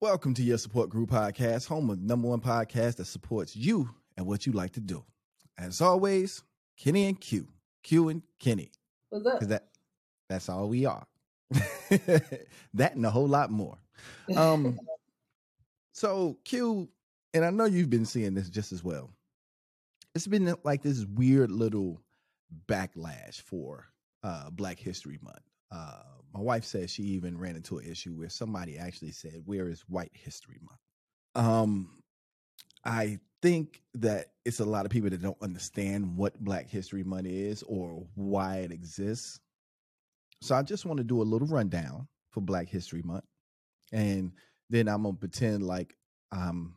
Welcome to your Support Group Podcast, home of the #1 podcast that supports you and what you like to do. As always, Kenny and Q. Q and Kenny. What's up? Because that's all we are. That and a whole lot more. So Q, and I know you've been seeing this just as well. It's been like this weird little backlash for Black History Month. My wife says she even ran into an issue where somebody actually said, "Where is White History Month?" I think that it's a lot of people that don't understand what Black History Month is or why it exists. So I just want to do a little rundown for Black History Month, and then I'm gonna pretend like I'm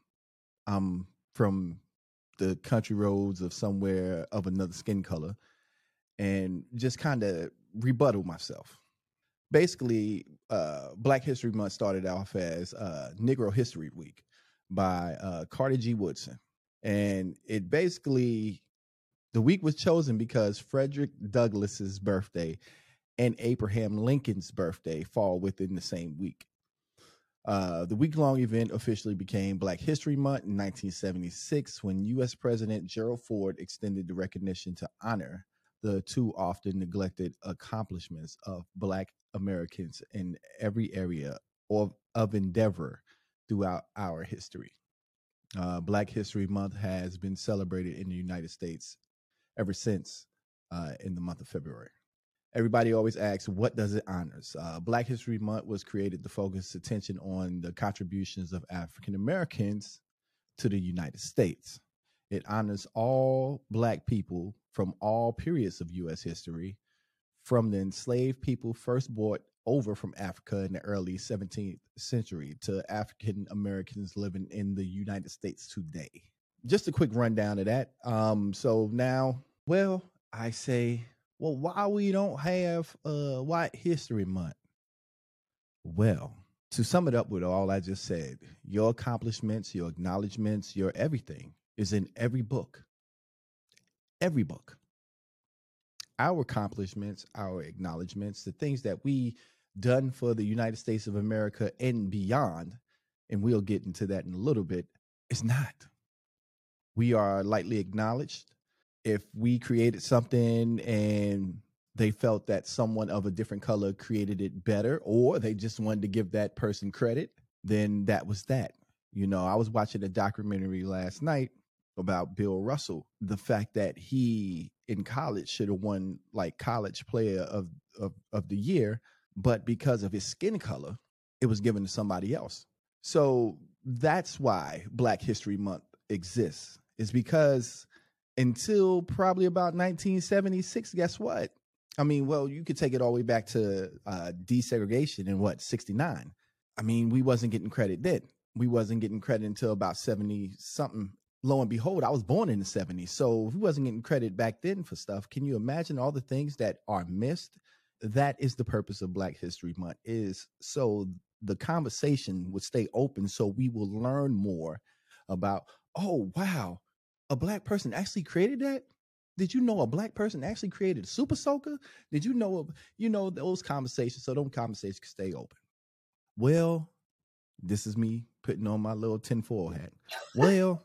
from the country roads of somewhere of another skin color, and just kind of rebuttal myself. Basically, Black History Month started off as Negro History Week by Carter G. Woodson. And it basically, the week was chosen because Frederick Douglass's birthday and Abraham Lincoln's birthday fall within the same week. The week-long event officially became Black History Month in 1976 when U.S. President Gerald Ford extended the recognition to honor the too often neglected accomplishments of Black Americans in every area of endeavor throughout our history. Black History Month has been celebrated in the United States ever since in the month of February. Everybody always asks, what does it honors? Black History Month was created to focus attention on the contributions of African Americans to the United States. It honors all Black people from all periods of U.S. history, from the enslaved people first brought over from Africa in the early 17th century to African Americans living in the United States today. Just a quick rundown of that. So now, I say, why we don't have White History Month? Well, to sum it up with all I just said, your accomplishments, your acknowledgments, your everything is in every book. Every book. Our accomplishments, our acknowledgments, the things that we done for the United States of America and beyond, and we'll get into that in a little bit, is not. We are lightly acknowledged. If we created something and they felt that someone of a different color created it better, or they just wanted to give that person credit, then that was that. You know, I was watching a documentary last night about Bill Russell, the fact that he in college should have won like college player of the year, but because of his skin color, it was given to somebody else. So that's why Black History Month exists, is because until probably about 1976, guess what? I mean, well, you could take it all the way back to desegregation in 69. I mean, we wasn't getting credit then. We wasn't getting credit until about 70 something. Lo and behold, I was born in the 70s. So if we wasn't getting credit back then for stuff, can you imagine all the things that are missed? That is the purpose of Black History Month, is so the conversation would stay open, so we will learn more about, oh, wow, a Black person actually created that? Did you know a Black person actually created a Super Soaker? Did you know, those conversations, so those conversations can stay open. Well, this is me putting on my little tinfoil hat. Well,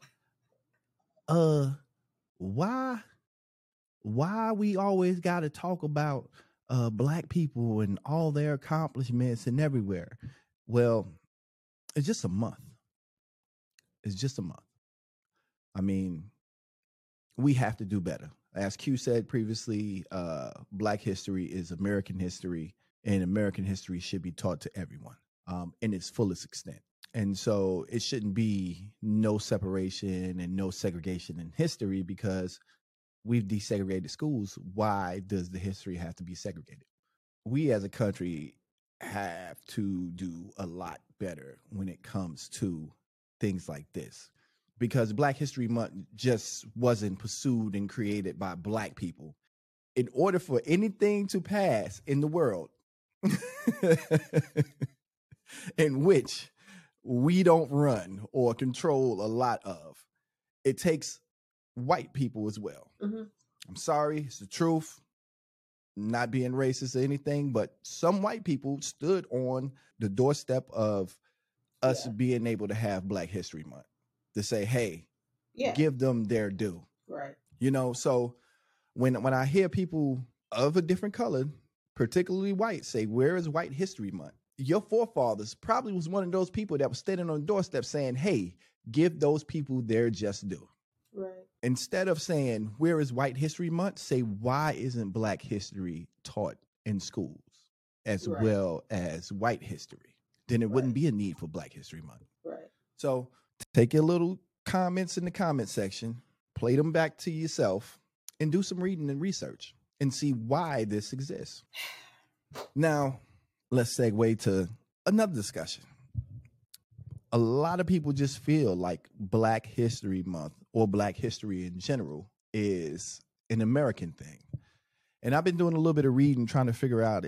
why we always got to talk about Black people and all their accomplishments and everywhere? Well, it's just a month. It's just a month. I mean, we have to do better. As Q said previously, Black history is American history, and American history should be taught to everyone in its fullest extent. And so it shouldn't be no separation and no segregation in history because we've desegregated schools. Why does the history have to be segregated? We as a country have to do a lot better when it comes to things like this, because Black History Month just wasn't pursued and created by Black people. In order for anything to pass in the world in which we don't run or control a lot of, it takes white people as well. Mm-hmm. I'm sorry, it's the truth. Not being racist or anything, but some white people stood on the doorstep of us being able to have Black History Month to say, hey, give them their due. Right. You know, so when I hear people of a different color, particularly white, say, where is White History Month? Your forefathers probably was one of those people that was standing on the doorstep saying, hey, give those people their just due. Right. Instead of saying, where is White History Month? Say, why isn't Black history taught in schools as well as white history? Then it wouldn't be a need for Black History Month. Right. So take your little comments in the comment section, play them back to yourself, and do some reading and research and see why this exists. Now, let's segue to another discussion. A lot of people just feel like Black History Month or Black history in general is an American thing. And I've been doing a little bit of reading, trying to figure out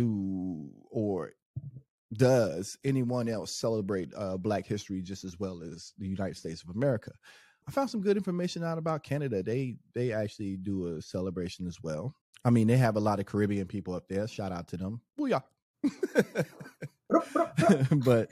does anyone else celebrate Black history just as well as the United States of America? I found some good information out about Canada. They actually do a celebration as well. I mean, they have a lot of Caribbean people up there. Shout out to them. Booyah. but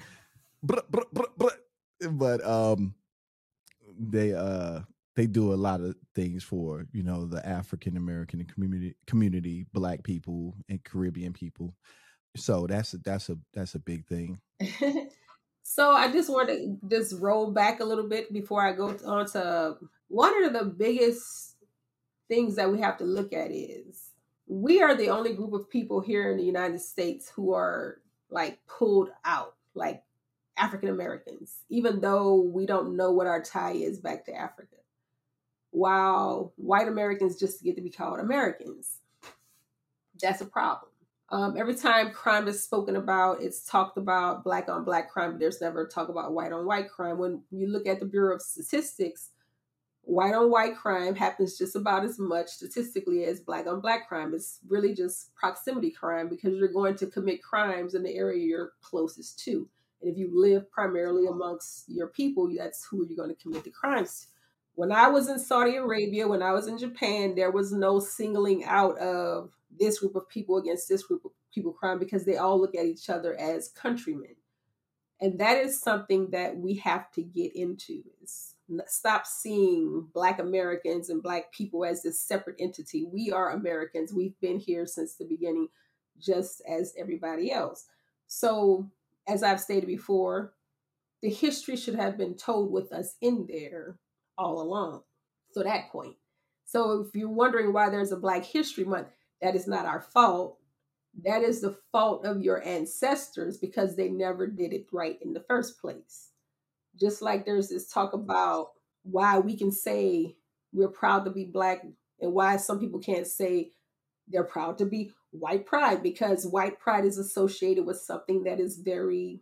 they do a lot of things for, you know, the African American community, Black people and Caribbean people. So that's a big thing. So I just want to just roll back a little bit before I go on to one of the biggest things that we have to look at is we are the only group of people here in the United States who are like pulled out, like African Americans, even though we don't know what our tie is back to Africa. While white Americans just get to be called Americans. That's a problem. Every time crime is spoken about, it's talked about Black on Black crime, but there's never talk about white on white crime. When you look at the Bureau of Statistics, white on white crime happens just about as much statistically as Black on Black crime. It's really just proximity crime because you're going to commit crimes in the area you're closest to. And if you live primarily amongst your people, that's who you're going to commit the crimes to. When I was in Saudi Arabia, when I was in Japan, there was no singling out of this group of people against this group of people crime because they all look at each other as countrymen. And that is something that we have to get into. Is stop seeing Black Americans and Black people as this separate entity. We are Americans. We've been here since the beginning, just as everybody else. So, as I've stated before, the history should have been told with us in there all along. So that point. So if you're wondering why there's a Black History Month, that is not our fault. That is the fault of your ancestors because they never did it right in the first place. Just like there's this talk about why we can say we're proud to be Black and why some people can't say they're proud to be white pride, because white pride is associated with something that is very,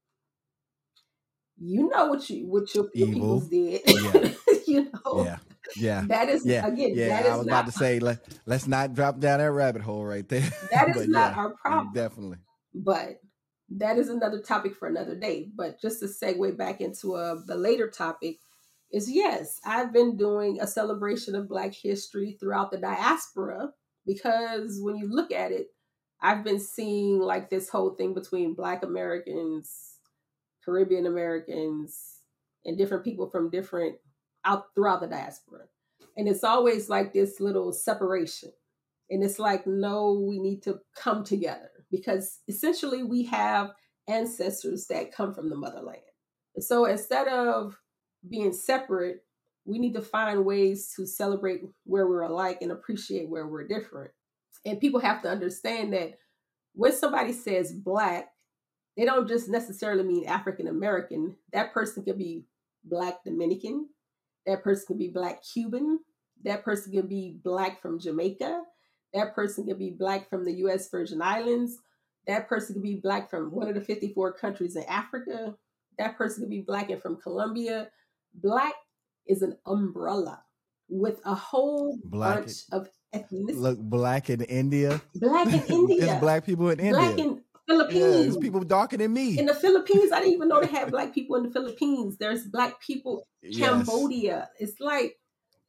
you know, what your peoples did. Yeah. You know. Yeah. That is again. That is I was about to say let's not drop down that rabbit hole right there. That is not our problem. Definitely. But that is another topic for another day. But just to segue back into the later topic is, yes, I've been doing a celebration of Black history throughout the diaspora because when you look at it, I've been seeing like this whole thing between Black Americans, Caribbean Americans, and different people from different out throughout the diaspora. And it's always like this little separation. And it's like, no, we need to come together because essentially we have ancestors that come from the motherland. And so instead of being separate, we need to find ways to celebrate where we're alike and appreciate where we're different. And people have to understand that when somebody says Black, they don't just necessarily mean African American. That person could be Black Dominican. That person could be Black Cuban. That person could be Black from Jamaica. That person could be Black from the U.S. Virgin Islands. That person could be Black from one of the 54 countries in Africa. That person could be Black and from Colombia. Black is an umbrella with a whole bunch of ethnicity. Look, Black in India. Black in India. It's Black people in India. Black in Philippines. Yeah, there's people darker than me. In the Philippines, I didn't even know they had Black people in the Philippines. There's Black people, Cambodia. It's like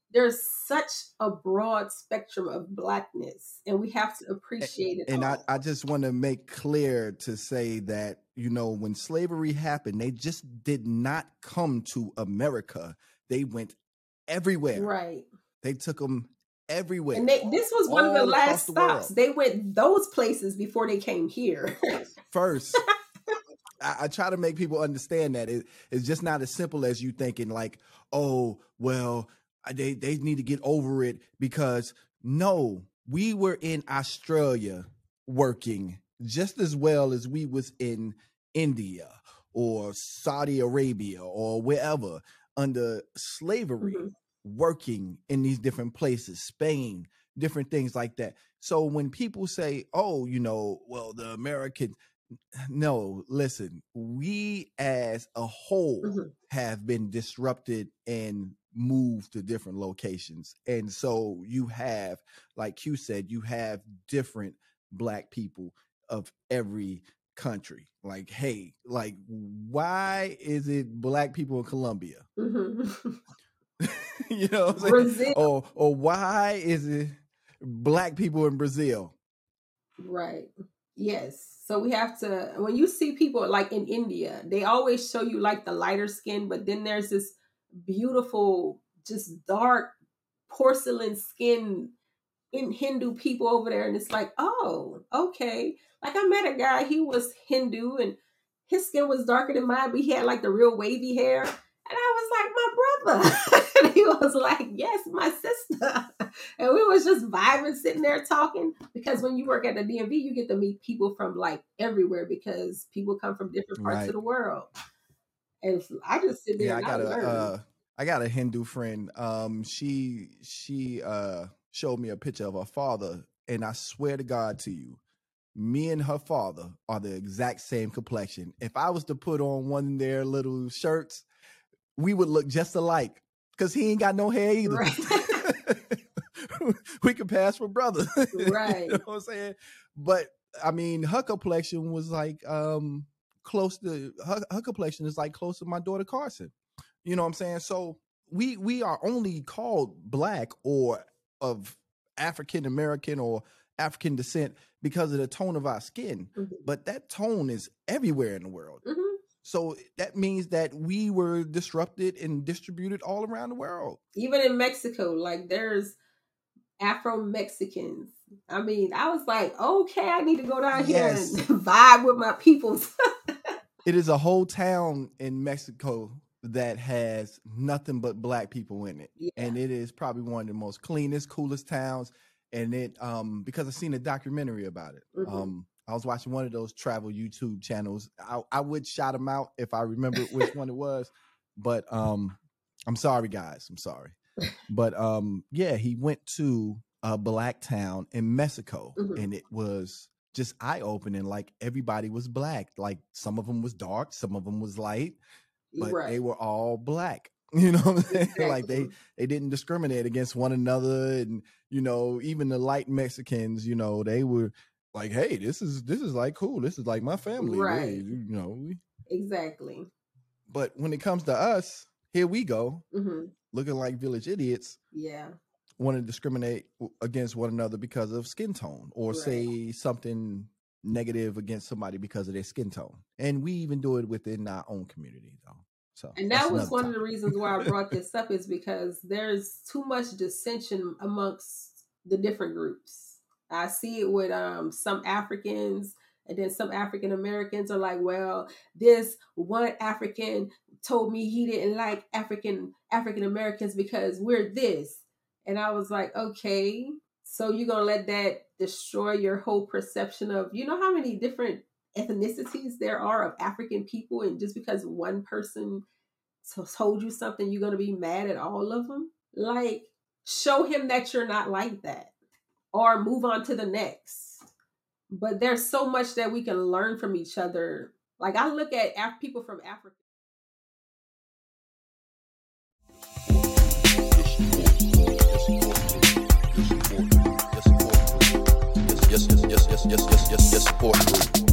there's such a broad spectrum of Blackness, and we have to appreciate it And all. I just want to make clear to say that, when slavery happened, they just did not come to America. They went everywhere. Right. They took them everywhere. And this was one of the all across last the stops. world. They went those places before they came here. First, I try to make people understand that it's just not as simple as you thinking like, oh, well, they need to get over it, because no, we were in Australia working just as well as we was in India or Saudi Arabia or wherever under slavery, working in these different places, Spain, different things like that. So when people say, oh, well, the American, no, listen, we as a whole have been disrupted and moved to different locations. And so you have, like Q said, you have different Black people of every country. Like, hey, like, why is it Black people in Colombia? You know what I'm saying? Brazil. Or why is it Black people in Brazil? Right. Yes. So we have to, when you see people like in India, they always show you like the lighter skin, but then there's this beautiful, just dark porcelain skin in Hindu people over there. And it's like, oh, okay. Like I met a guy, he was Hindu and his skin was darker than mine, but he had like the real wavy hair. And I was like, my brother. And he was like, yes, my sister. And we was just vibing, sitting there talking. Because when you work at the DMV, you get to meet people from like everywhere, because people come from different parts of the world. And I just sit there and I got a Hindu friend. She showed me a picture of her father, and I swear to God to you, me and her father are the exact same complexion. If I was to put on one of their little shirts, we would look just alike, because he ain't got no hair either. Right. We could pass for brothers. Right. You know what I'm saying? But I mean, her complexion was like close to her complexion is like close to my daughter Carson. You know what I'm saying? So we are only called Black or of African American or African descent because of the tone of our skin. But that tone is everywhere in the world. So that means that we were disrupted and distributed all around the world. Even in Mexico, like there's Afro-Mexicans. I mean, I was like, okay, I need to go down here and vibe with my peoples. It is a whole town in Mexico that has nothing but Black people in it. Yeah. And it is probably one of the most cleanest, coolest towns. And it, because I've seen a documentary about it. I was watching one of those travel YouTube channels. I would shout them out if I remember which one it was, but I'm sorry, guys. I'm sorry. But yeah, he went to a Black town in Mexico, and it was just eye-opening. Like everybody was Black. Like some of them was dark, some of them was light, but they were all Black. You know what I'm saying? Exactly. Like they didn't discriminate against one another, and even the light Mexicans, they were like, hey, this is like cool. This is like my family. Right. Exactly. But when it comes to us, here we go, looking like village idiots. Yeah. Want to discriminate against one another because of skin tone, or say something negative against somebody because of their skin tone. And we even do it within our own community, though. So, and that was one of the reasons why I brought this up, is because there's too much dissension amongst the different groups. I see it with some Africans, and then some African Americans are like, well, this one African told me he didn't like African Americans because we're this. And I was like, okay, so you're going to let that destroy your whole perception of, how many different ethnicities there are of African people, and just because one person told you something, you're going to be mad at all of them? Like, show him that you're not like that, or move on to the next. But there's so much that we can learn from each other. Like I look at people from Africa. Yes, support.